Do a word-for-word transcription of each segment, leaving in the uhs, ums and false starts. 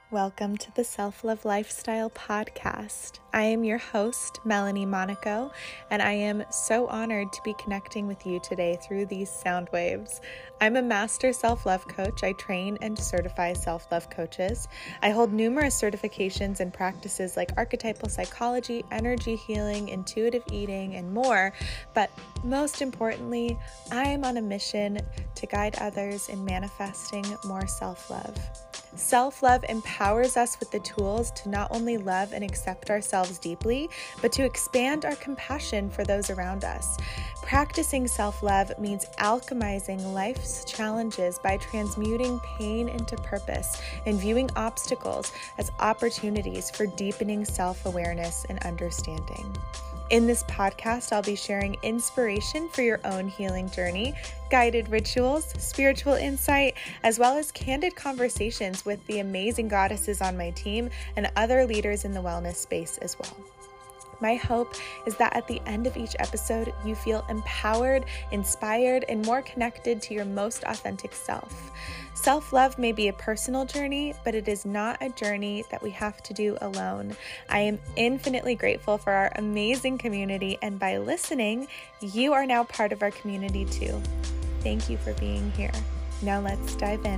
Welcome to the Self-Love Lifestyle Podcast. I am your host, Melanie Monaco, and I am so honored to be connecting with you today through these sound waves. I'm a master self-love coach. I train and certify self-love coaches. I hold numerous certifications and practices like archetypal psychology, energy healing, intuitive eating, and more. But most importantly, I am on a mission to guide others in manifesting more self-love. Self-love empowers us with the tools to not only love and accept ourselves deeply, but to expand our compassion for those around us. Practicing self-love means alchemizing life's challenges by transmuting pain into purpose and viewing obstacles as opportunities for deepening self-awareness and understanding. In this podcast, I'll be sharing inspiration for your own healing journey, guided rituals, spiritual insight, as well as candid conversations with the amazing goddesses on my team and other leaders in the wellness space as well. My hope is that at the end of each episode, you feel empowered, inspired, and more connected to your most authentic self. Self-love may be a personal journey, but it is not a journey that we have to do alone. I am infinitely grateful for our amazing community, and by listening, you are now part of our community too. Thank you for being here. Now let's dive in.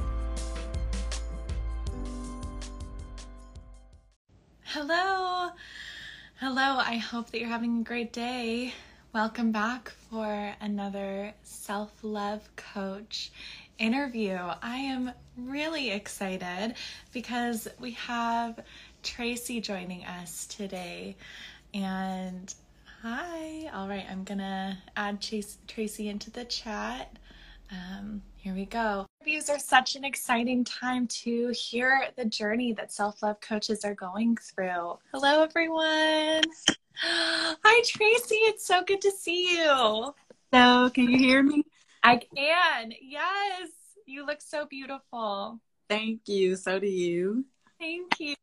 Hello. Hello, I hope that you're having a great day. Welcome back for another self-love coach interview. I am really excited because we have Tracy joining us today. And hi, all right, I'm gonna add Chase, Tracy into the chat. Um, here we go. Interviews are such an exciting time to hear the journey that self-love coaches are going through. Hello, everyone. Hi, Tracy. It's so good to see you. Hello, can you hear me? I can. Yes. You look so beautiful. Thank you. So do you. Thank you.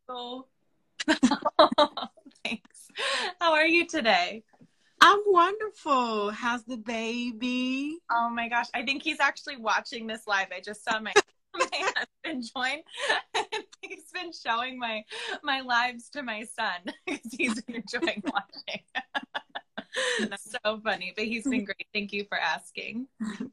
Thanks. How are you today? I'm wonderful. How's the baby? Oh my gosh. I think he's actually watching this live. I just saw my, my husband join. He's been showing my my lives to my son because he's enjoying watching. That's so funny, but he's been great. Thank you for asking.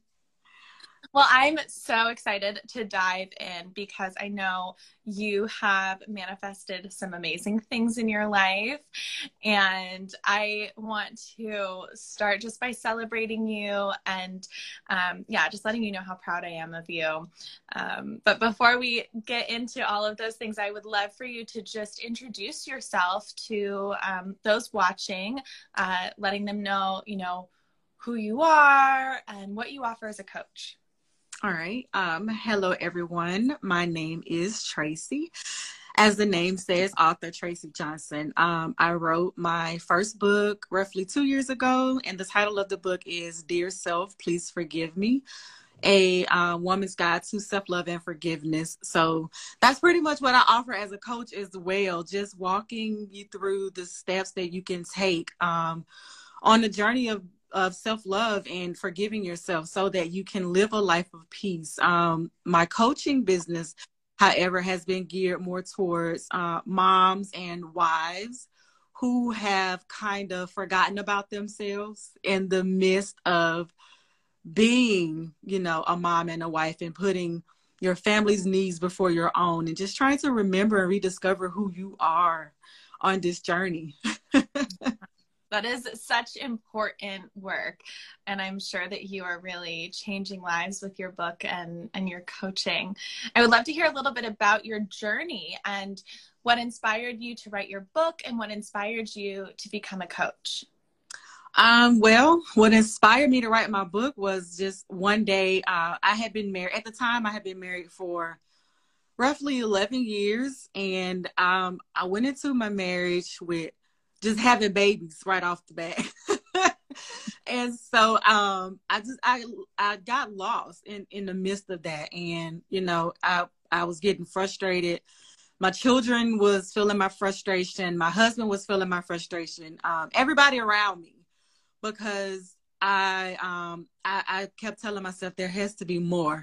Well, I'm so excited to dive in because I know you have manifested some amazing things in your life. And I want to start just by celebrating you and, um, yeah, just letting you know how proud I am of you. Um, but before we get into all of those things, I would love for you to just introduce yourself to um, those watching, uh, letting them know, you know, who you are and what you offer as a coach. All right. Um, hello, everyone. My name is Tracy. As the name says, author Tracy Johnson. Um, I wrote my first book roughly two years ago, and the title of the book is Dear Self, Please Forgive Me, a uh, woman's guide to self-love and forgiveness. So that's pretty much what I offer as a coach as well, just walking you through the steps that you can take um, on the journey of of self-love and forgiving yourself so that you can live a life of peace. Um, my coaching business, however, has been geared more towards uh, moms and wives who have kind of forgotten about themselves in the midst of being, you know, a mom and a wife and putting your family's needs before your own and just trying to remember and rediscover who you are on this journey. That is such important work. And I'm sure that you are really changing lives with your book and, and your coaching. I would love to hear a little bit about your journey and what inspired you to write your book and what inspired you to become a coach. Um, well, what inspired me to write my book was just one day, uh, I had been married at the time. I had been married for roughly eleven years. And um, I went into my marriage with just having babies right off the bat. And so um, I just, I, I got lost in, in the midst of that. And, you know, I, I was getting frustrated. My children was feeling my frustration. My husband was feeling my frustration. Um, everybody around me, because I, um, I, I kept telling myself there has to be more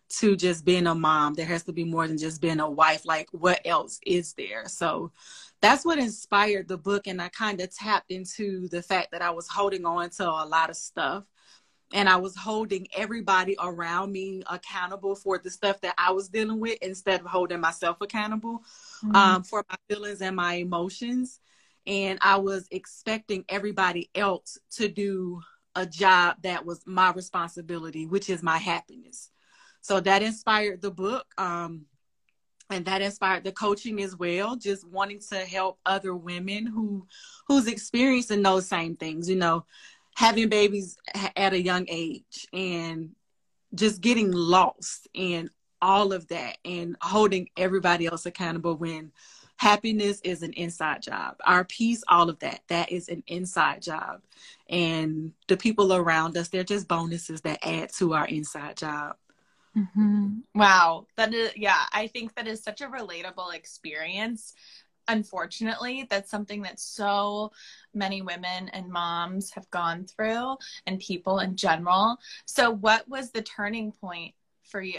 to just being a mom. There has to be more than just being a wife. Like, what else is there? So that's what inspired the book. And I kind of tapped into the fact that I was holding on to a lot of stuff. And I was holding everybody around me accountable for the stuff that I was dealing with instead of holding myself accountable mm-hmm. um, for my feelings and my emotions. And I was expecting everybody else to do a job that was my responsibility, which is my happiness. So that inspired the book. Um, and that inspired the coaching as well, just wanting to help other women who who's experiencing those same things, you know, having babies at a young age and just getting lost and all of that and holding everybody else accountable when happiness is an inside job. Our peace, all of that, that is an inside job. And the people around us, they're just bonuses that add to our inside job. Mm-hmm. Wow. That is, yeah, I think that is such a relatable experience. Unfortunately, that's something that so many women and moms have gone through, and people in general. So what was the turning point for you?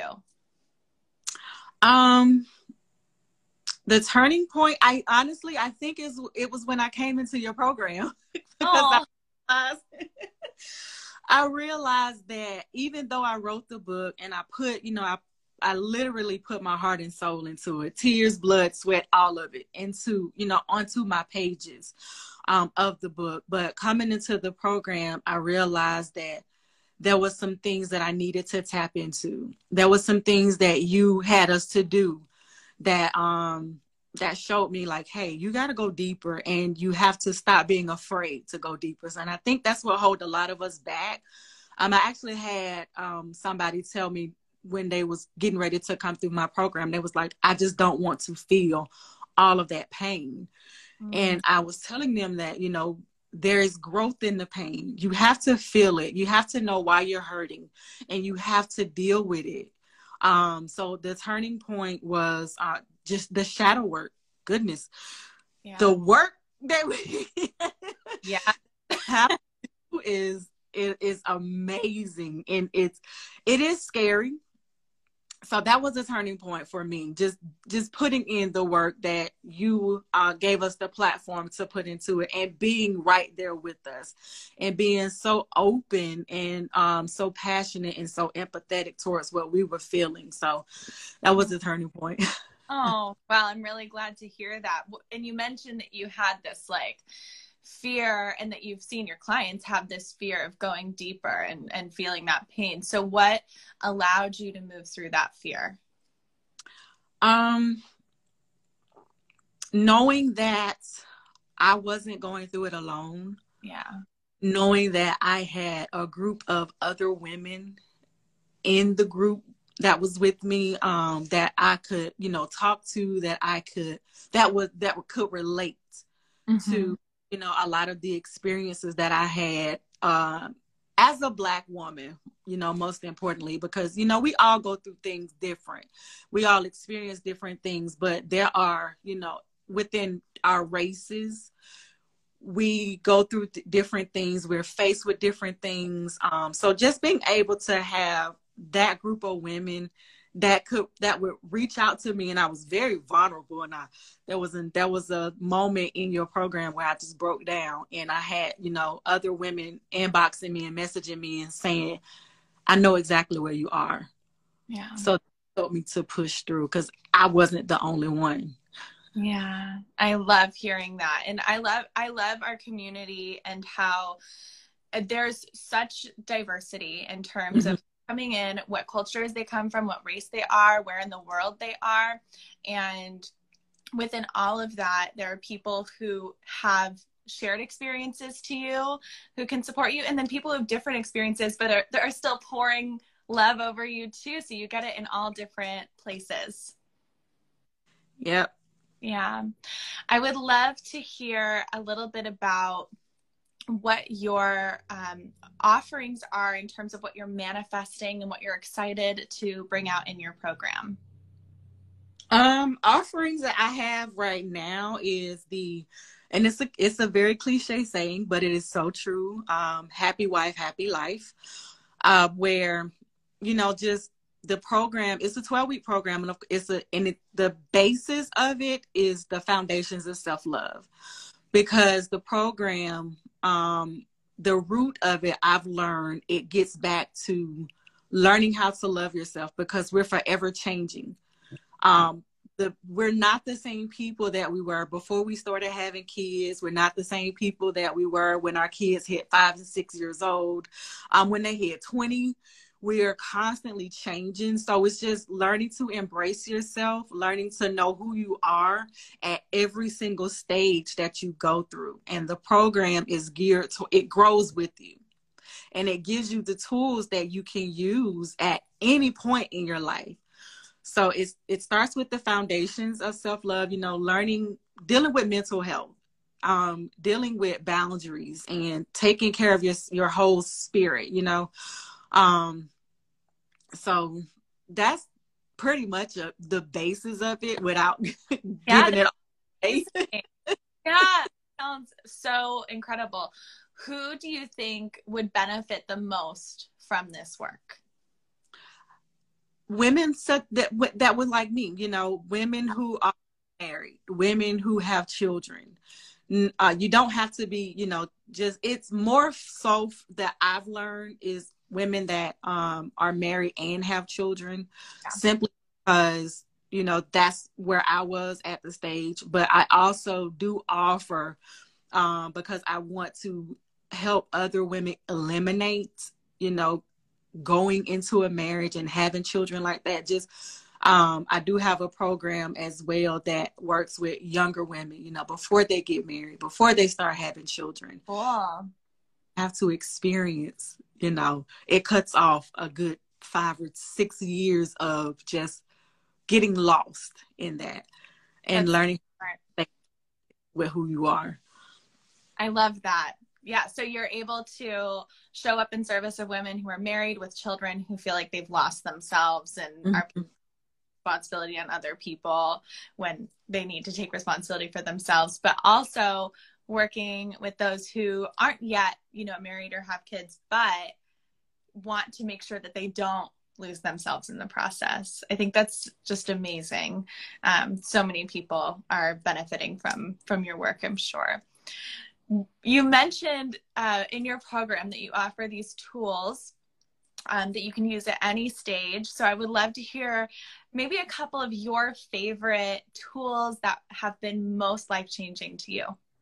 Um, the turning point, I honestly, I think is it was when I came into your program. because I, I realized that even though I wrote the book and I put, you know, I I literally put my heart and soul into it, tears, blood, sweat, all of it into, you know, onto my pages um, of the book. But coming into the program, I realized that there was some things that I needed to tap into. There was some things that you had us to do that, um, that showed me like, hey, you got to go deeper and you have to stop being afraid to go deeper. And I think that's what holds a lot of us back. Um, I actually had um, somebody tell me, when they was getting ready to come through my program, they was like, I just don't want to feel all of that pain. Mm. And I was telling them that, you know, there is growth in the pain. You have to feel it. You have to know why you're hurting and you have to deal with it. Um, so the turning point was uh, just the shadow work. Goodness. Yeah. The work that we yeah. have to do is, it is amazing. And it's, it is scary. So that was a turning point for me, just just putting in the work that you uh, gave us the platform to put into it and being right there with us and being so open and um, so passionate and so empathetic towards what we were feeling. So that was a turning point. Oh, well, I'm really glad to hear that. And you mentioned that you had this like fear and that you've seen your clients have this fear of going deeper and, and feeling that pain. So what allowed you to move through that fear? Um, knowing that I wasn't going through it alone. Yeah. Knowing that I had a group of other women in the group that was with me, um, that I could, you know, talk to, that I could, that would, that could relate mm-hmm. to, you know, a lot of the experiences that I had uh, as a Black woman, you know, most importantly, because, you know, we all go through things different. We all experience different things, but there are, you know, within our races, we go through th- different things. We're faced with different things. Um, so just being able to have that group of women that could, that would reach out to me. And I was very vulnerable. And I, there was a, there was a moment in your program where I just broke down and I had, you know, other women inboxing me and messaging me and saying, I know exactly where you are. Yeah. So it helped me to push through because I wasn't the only one. Yeah. I love hearing that. And I love, I love our community and how there's such diversity in terms mm-hmm. of coming in, what cultures they come from, what race they are, where in the world they are. And within all of that, there are people who have shared experiences to you, who can support you. And then people who have different experiences, but are, that are still pouring love over you too. So you get it in all different places. Yep. Yeah. I would love to hear a little bit about what your um, offerings are in terms of what you're manifesting and what you're excited to bring out in your program. Um, offerings that I have right now is the, and it's a, it's a very cliche saying, but it is so true. Um, happy wife, happy life, uh, where, you know, just the program, it's a twelve week program, and it's a, and it, the basis of it is the foundations of self-love, because the program, um, the root of it, I've learned it gets back to learning how to love yourself, because we're forever changing. Um, the, we're not the same people that we were before we started having kids. We're not the same people that we were when our kids hit five and six years old. Um, when they hit twenty, we are constantly changing. So it's just learning to embrace yourself, learning to know who you are at every single stage that you go through. And the program is geared to, it grows with you. And it gives you the tools that you can use at any point in your life. So it's, it starts with the foundations of self-love, you know, learning, dealing with mental health, um, dealing with boundaries, and taking care of your, your whole spirit, you know. Um, so that's pretty much a, the basis of it without yeah, giving it away. Yeah, sounds so incredible. Who do you think would benefit the most from this work? Women so that that would like me, you know, women who are married, women who have children. Uh, you don't have to be, you know, just, it's more so that I've learned is women that um, are married and have children, yeah. Simply because, you know, that's where I was at the stage. But I also do offer, um, because I want to help other women eliminate, you know, going into a marriage and having children like that. Just, um, I do have a program as well that works with younger women, you know, before they get married, before they start having children. Cool. Have to experience, you know, it cuts off a good five or six years of just getting lost in that and That's learning smart. With who you are. I love that. Yeah. So you're able to show up in service of women who are married with children who feel like they've lost themselves and mm-hmm. are responsibility on other people when they need to take responsibility for themselves, but also working with those who aren't yet, you know, married or have kids, but want to make sure that they don't lose themselves in the process. I think that's just amazing. Um, so many people are benefiting from, from your work, I'm sure. You mentioned uh, in your program that you offer these tools um, that you can use at any stage. So I would love to hear maybe a couple of your favorite tools that have been most life-changing to you.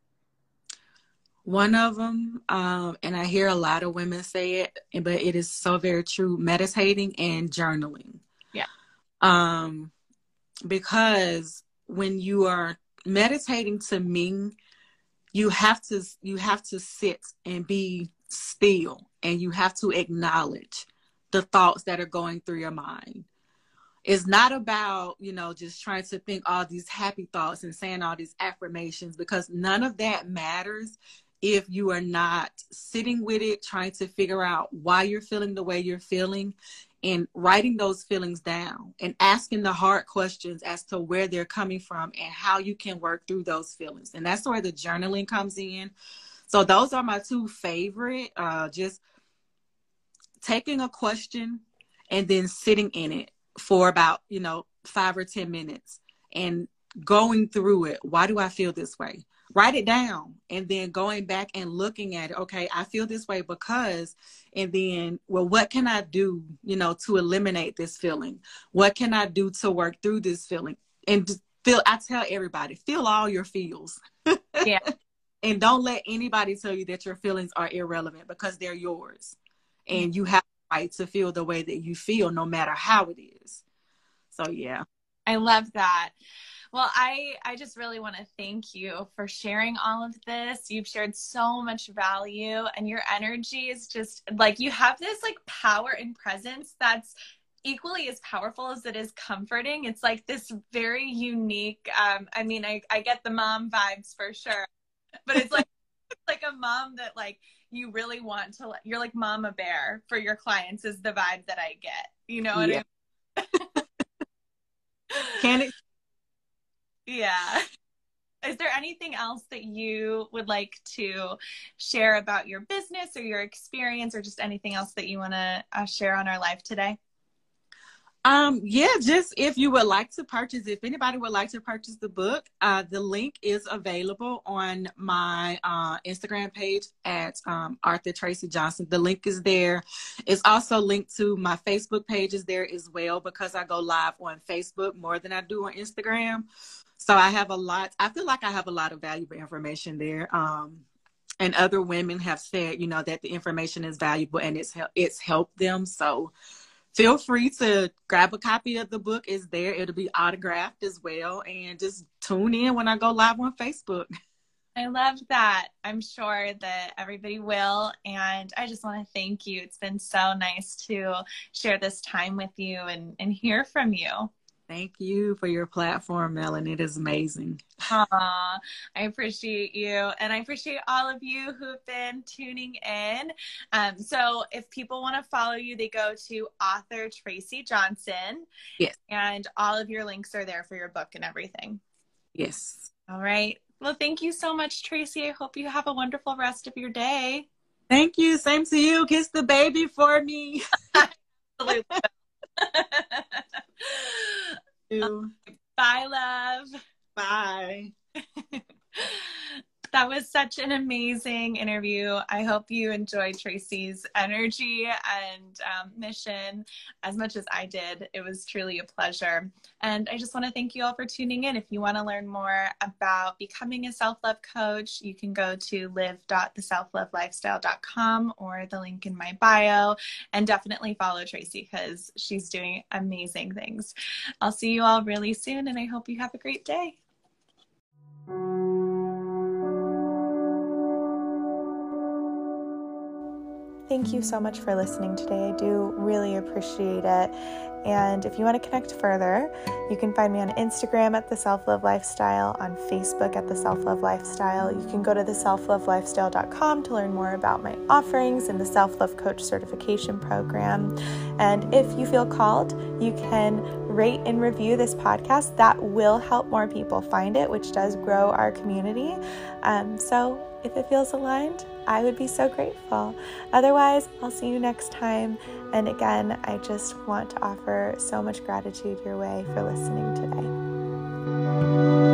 One of them, um, and I hear a lot of women say it, but it is so very true, meditating and journaling. Yeah. Um, because when you are meditating, to me, you have to, you have to sit and be still, and you have to acknowledge the thoughts that are going through your mind. It's not about, you know, just trying to think all these happy thoughts and saying all these affirmations, because none of that matters if you are not sitting with it, trying to figure out why you're feeling the way you're feeling, and writing those feelings down and asking the hard questions as to where they're coming from and how you can work through those feelings. And that's where the journaling comes in. So those are my two favorite, uh, just taking a question and then sitting in it for about, you know, five or ten minutes and going through it. Why do I feel this way? Write it down, and then going back and looking at it. Okay, I feel this way because, and then, well, what can I do, you know, to eliminate this feeling? What can I do to work through this feeling? And just feel, I tell everybody, feel all your feels. Yeah. And don't let anybody tell you that your feelings are irrelevant, because they're yours. And you have the right to feel the way that you feel, no matter how it is. So, yeah. I love that. Well, I, I just really want to thank you for sharing all of this. You've shared so much value, and your energy is just like, you have this like power and presence that's equally as powerful as it is comforting. It's like this very unique, um, I mean, I, I get the mom vibes for sure, but it's like, it's like a mom that like, you really want to, you're like mama bear for your clients is the vibe that I get, you know what yeah. I mean? Can it? Yeah. Is there anything else that you would like to share about your business or your experience, or just anything else that you want to uh, share on our live today? Um, yeah, just if you would like to purchase, if anybody would like to purchase the book, uh, the link is available on my uh, Instagram page at um, Arthur Tracy Johnson. The link is there. It's also linked to my Facebook pages there as well, because I go live on Facebook more than I do on Instagram. So I have a lot, I feel like I have a lot of valuable information there. Um, and other women have said, you know, that the information is valuable and it's, it's helped them. So feel free to grab a copy of the book. It's there. It'll be autographed as well. And just tune in when I go live on Facebook. I love that. I'm sure that everybody will. And I just want to thank you. It's been so nice to share this time with you and, and hear from you. Thank you for your platform, Melanie. It is amazing. Aw, I appreciate you. And I appreciate all of you who have been tuning in. Um, so if people want to follow you, they go to Author Tracy Johnson. Yes. And all of your links are there for your book and everything. Yes. All right. Well, thank you so much, Tracy. I hope you have a wonderful rest of your day. Thank you. Same to you. Kiss the baby for me. Absolutely. Bye, love. Bye. That was such an amazing interview. I hope you enjoyed Tracy's energy and um, mission as much as I did. It was truly a pleasure. And I just want to thank you all for tuning in. If you want to learn more about becoming a self-love coach, you can go to live dot the self love lifestyle dot com or the link in my bio, and definitely follow Tracy because she's doing amazing things. I'll see you all really soon, and I hope you have a great day. Thank you so much for listening today. I do really appreciate it. And if you want to connect further, you can find me on Instagram at The Self Love Lifestyle, on Facebook at The Self Love Lifestyle. You can go to the self love lifestyle dot com to learn more about my offerings and the Self-Love Coach Certification Program. And if you feel called, you can rate and review this podcast. That will help more people find it, which does grow our community. Um, so if it feels aligned, I would be so grateful. Otherwise, I'll see you next time. And again, I just want to offer so much gratitude your way for listening today.